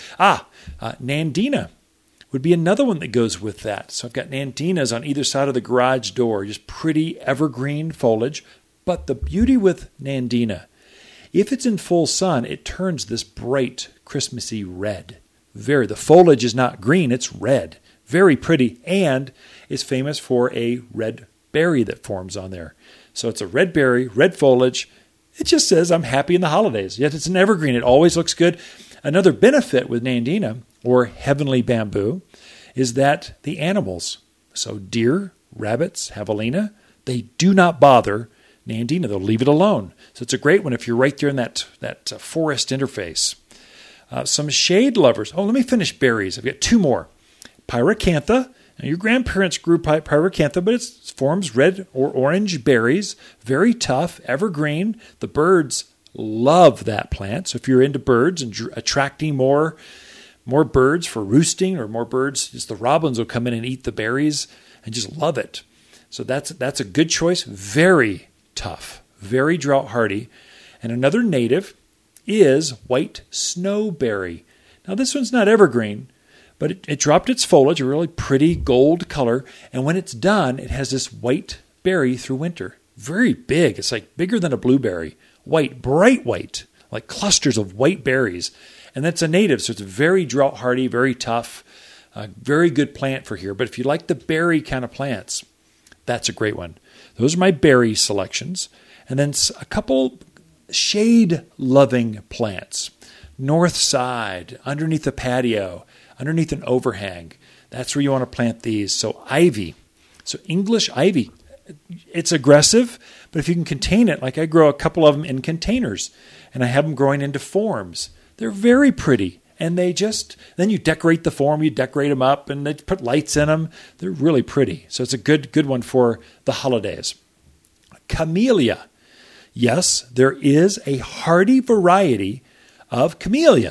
Nandina would be another one that goes with that. So I've got Nandinas on either side of the garage door, just pretty evergreen foliage. But the beauty with Nandina, if it's in full sun, it turns this bright, Christmassy red. The foliage is not green, it's red. Very pretty, and is famous for a red berry that forms on there. So it's a red berry, red foliage. It just says, I'm happy in the holidays. Yet it's an evergreen. It always looks good. Another benefit with Nandina, or heavenly bamboo, is that the animals, so deer, rabbits, javelina, they do not bother Nandina. They'll leave it alone. So it's a great one if you're right there in that forest interface. Some shade lovers. Oh, let me finish berries. I've got two more. Pyracantha. Now, your grandparents grew pyracantha, but it forms red or orange berries. Very tough, evergreen. The birds love that plant. So if you're into birds and attracting more birds for roosting, or more birds, just the robins will come in and eat the berries and just love it. So that's a good choice. Very tough, very drought hardy. And another native is white snowberry. Now this one's not evergreen, but it dropped its foliage, a really pretty gold color. And when it's done, it has this white berry through winter. Very big. It's like bigger than a blueberry. White, bright white, like clusters of white berries. And that's a native, so it's very drought hardy, very tough, very good plant for here. But if you like the berry kind of plants, that's a great one. Those are my berry selections. And then a couple shade-loving plants. North side, underneath the patio, underneath an overhang. That's where you want to plant these. So ivy. So English ivy. It's aggressive, but if you can contain it, like I grow a couple of them in containers, and I have them growing into forms. They're very pretty. And then you decorate the form, you decorate them up, and they put lights in them. They're really pretty. So it's a good one for the holidays. Camellia. Yes, there is a hardy variety of camellia.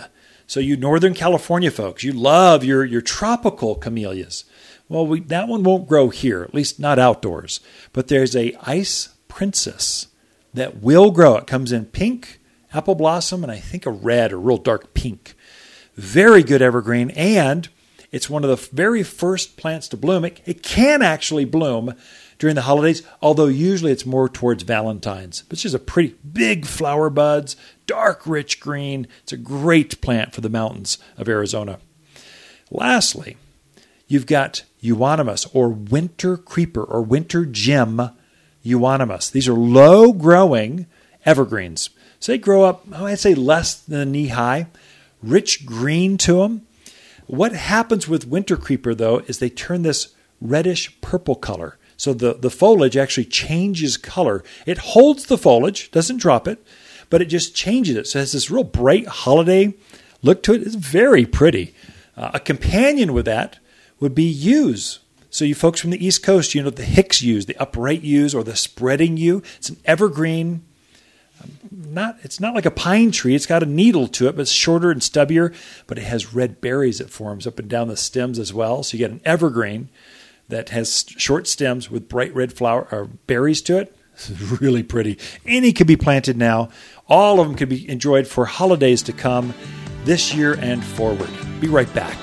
So you Northern California folks, you love your tropical camellias. Well, that one won't grow here, at least not outdoors. But there's a ice princess that will grow. It comes in pink, apple blossom, and I think a red or real dark pink. Very good evergreen, and it's one of the very first plants to bloom. It can actually bloom during the holidays, although usually it's more towards Valentine's. But it's just a pretty big flower buds, dark, rich green. It's a great plant for the mountains of Arizona. Lastly, you've got euonymus or winter creeper or winter gem euonymus. These are low-growing evergreens. So they grow up, I'd say less than knee-high, rich green to them. What happens with winter creeper, though, is they turn this reddish purple color. So the foliage actually changes color. It holds the foliage, doesn't drop it, but it just changes it. So it has this real bright holiday look to it. It's very pretty. A companion with that would be yews. So you folks from the East Coast, you know the Hicks yews, the upright yews, or the spreading yew. It's an evergreen. It's not like a pine tree. It's got a needle to it, but it's shorter and stubbier. But it has red berries it forms up and down the stems as well. So you get an evergreen that has short stems with bright red flower or berries to it. It's really pretty. Any could be planted now. All of them could be enjoyed for holidays to come this year and forward. Be right back.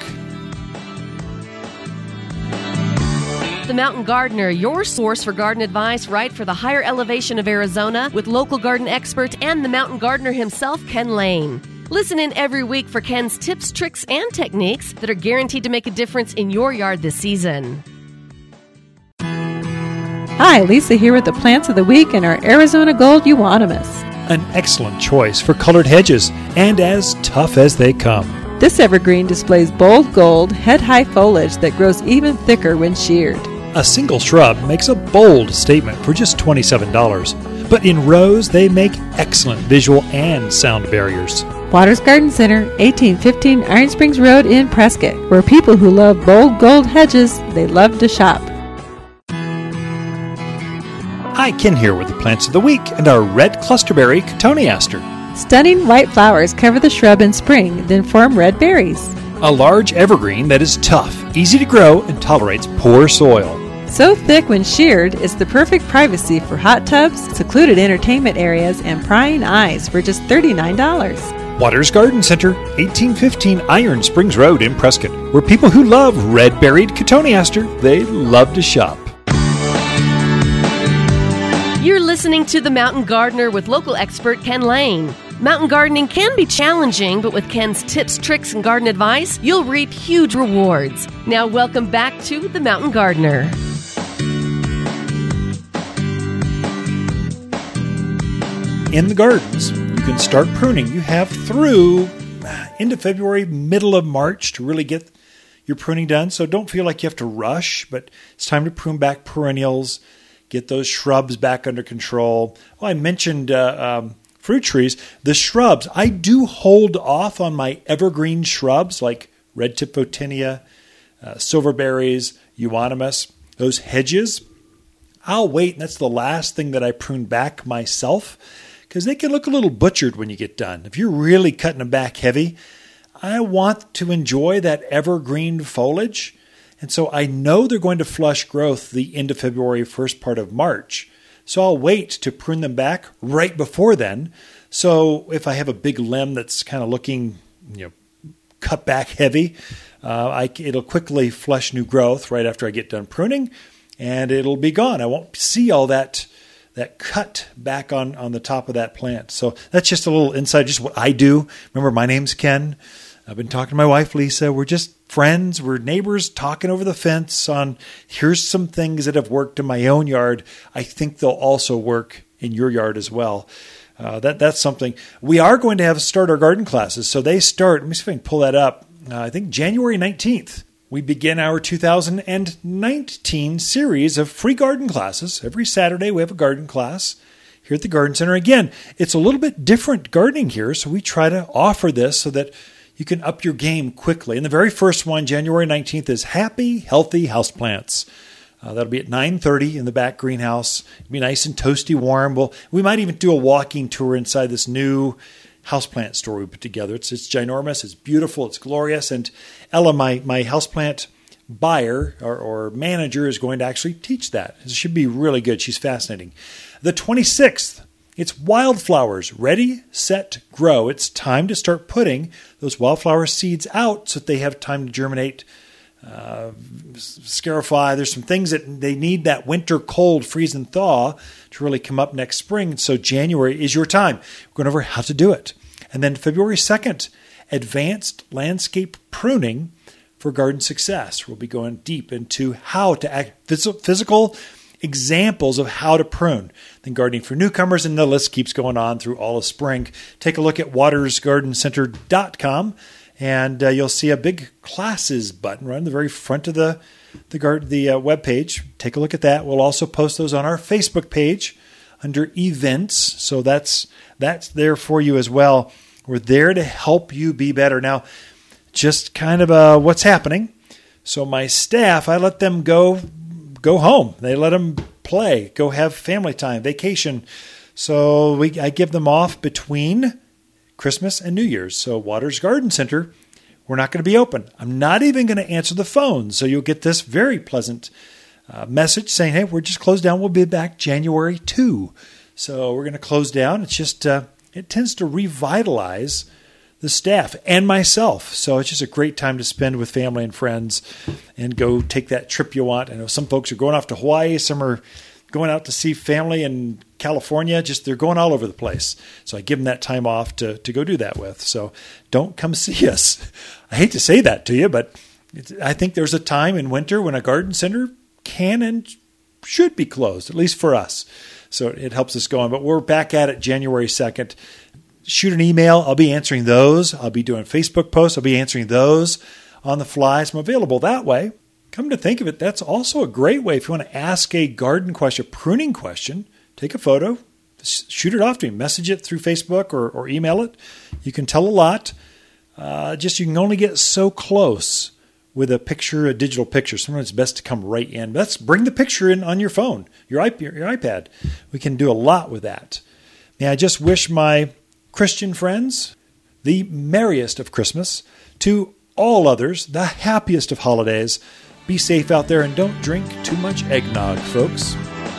The Mountain Gardener, your source for garden advice right for the higher elevation of Arizona with local garden expert and the Mountain Gardener himself, Ken Lane. Listen in every week for Ken's tips, tricks, and techniques that are guaranteed to make a difference in your yard this season. Hi, Lisa here with the plants of the week and our Arizona Gold euonymus. An excellent choice for colored hedges and as tough as they come. This evergreen displays bold gold, head-high foliage that grows even thicker when sheared. A single shrub makes a bold statement for just $27, but in rows they make excellent visual and sound barriers. Waters Garden Center, 1815 Iron Springs Road in Prescott, where people who love bold gold hedges, they love to shop. Hi, Ken here with the plants of the week and our red clusterberry cotoneaster. Stunning white flowers cover the shrub in spring, then form red berries. A large evergreen that is tough, easy to grow, and tolerates poor soil. So thick when sheared, it's the perfect privacy for hot tubs, secluded entertainment areas, and prying eyes for just $39. Waters Garden Center, 1815 Iron Springs Road in Prescott, where people who love red-berried cotoneaster, they love to shop. You're listening to The Mountain Gardener with local expert Ken Lane. Mountain gardening can be challenging, but with Ken's tips, tricks, and garden advice, you'll reap huge rewards. Now welcome back to The Mountain Gardener. In the gardens, you can start pruning. You have through end of February, middle of March to really get your pruning done. So don't feel like you have to rush, but it's time to prune back perennials, get those shrubs back under control. Well, I mentioned fruit trees. The shrubs, I do hold off on my evergreen shrubs like red tip photinia, silverberries, euonymus, those hedges. I'll wait, and that's the last thing that I prune back myself because they can look a little butchered when you get done. If you're really cutting them back heavy, I want to enjoy that evergreen foliage. And so I know they're going to flush growth the end of February, first part of March. So I'll wait to prune them back right before then. So if I have a big limb that's kind of looking, cut back heavy, it'll quickly flush new growth right after I get done pruning, and it'll be gone. I won't see all that cut back on the top of that plant. So that's just a little insight, just what I do. Remember, my name's Ken. I've been talking to my wife, Lisa. We're just friends. We're neighbors talking over the fence on here's some things that have worked in my own yard. I think they'll also work in your yard as well. That's something. We are going to start our garden classes. So they start, let me see if I can pull that up. I think January 19th. We begin our 2019 series of free garden classes. Every Saturday we have a garden class here at the Garden Center. Again, it's a little bit different gardening here, so we try to offer this so that you can up your game quickly. And the very first one, January 19th, is Happy, Healthy Houseplants. That'll be at 9:30 in the back greenhouse. It'll be nice and toasty warm. We might even do a walking tour inside this new houseplant store we put together. It's ginormous, it's beautiful, it's glorious. And Ella, my houseplant buyer or manager, is going to actually teach that. It should be really good. She's fascinating. The 26th, it's wildflowers. Ready, set, grow. It's time to start putting those wildflower seeds out so that they have time to germinate, scarify. There's some things that they need that winter cold, freeze and thaw to really come up next spring. So January is your time. We're going over how to do it. And then February 2nd, advanced landscape pruning for garden success. We'll be going deep into how to act, physical examples of how to prune. Then gardening for newcomers, and the list keeps going on through all of spring. Take a look at watersgardencenter.com, and you'll see a big classes button right on the very front of the web page. Take a look at that. We'll also post those on our Facebook page under events, so that's there for you as well. We're there to help you be better. Now, just kind of what's happening. So my staff, I let them go home. They let them play, go have family time, vacation. So I give them off between Christmas and New Year's. So Waters Garden Center, we're not going to be open. I'm not even going to answer the phone. So you'll get this very pleasant message saying, hey, we're just closed down. We'll be back January 2. So we're going to close down. It's just, it tends to revitalize the staff and myself. So it's just a great time to spend with family and friends and go take that trip you want. I know some folks are going off to Hawaii. Some are going out to see family in California. Just they're going all over the place. So I give them that time off to go do that with. So don't come see us. I hate to say that to you, but I think there's a time in winter when a garden center can and should be closed, at least for us. So it helps us go on. But we're back at it January 2nd. Shoot an email. I'll be answering those. I'll be doing Facebook posts. I'll be answering those on the fly. So I'm available that way. Come to think of it, that's also a great way if you want to ask a garden question, pruning question. Take a photo, shoot it off to me, message it through Facebook or email it. You can tell a lot. You can only get so close with a picture, a digital picture. Sometimes it's best to come right in. Let's bring the picture in on your phone, your iPad. We can do a lot with that. May I just wish my Christian friends the merriest of Christmas. To all others, the happiest of holidays. Be safe out there and don't drink too much eggnog, folks.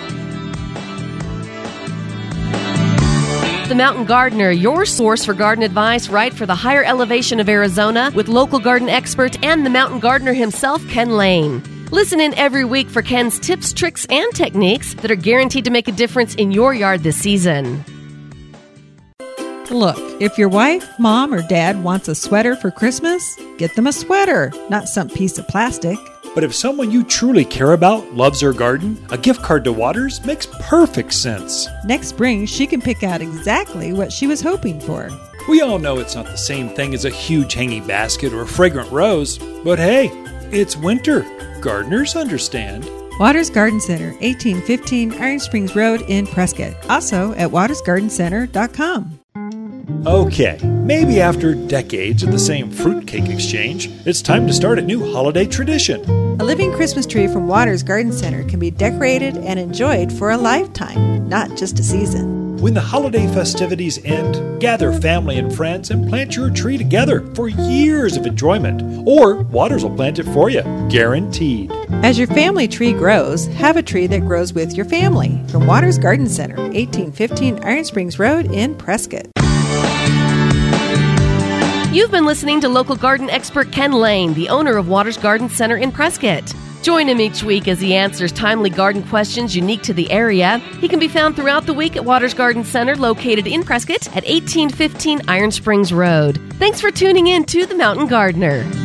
The Mountain Gardener, your source for garden advice right for the higher elevation of Arizona with local garden expert and the Mountain Gardener himself, Ken Lane. Listen in every week for Ken's tips, tricks, and techniques that are guaranteed to make a difference in your yard this season. Look, if your wife, mom, or dad wants a sweater for Christmas, get them a sweater, not some piece of plastic. But if someone you truly care about loves her garden, a gift card to Waters makes perfect sense. Next spring, she can pick out exactly what she was hoping for. We all know it's not the same thing as a huge hanging basket or a fragrant rose, but hey, it's winter. Gardeners understand. Waters Garden Center, 1815 Iron Springs Road in Prescott. Also at watersgardencenter.com. Okay, maybe after decades of the same fruitcake exchange, it's time to start a new holiday tradition. A living Christmas tree from Waters Garden Center can be decorated and enjoyed for a lifetime, not just a season. When the holiday festivities end, gather family and friends and plant your tree together for years of enjoyment. Or Waters will plant it for you, guaranteed. As your family tree grows, have a tree that grows with your family. From Waters Garden Center, 1815 Iron Springs Road in Prescott. You've been listening to local garden expert Ken Lane, the owner of Waters Garden Center in Prescott. Join him each week as he answers timely garden questions unique to the area. He can be found throughout the week at Waters Garden Center, located in Prescott at 1815 Iron Springs Road. Thanks for tuning in to The Mountain Gardener.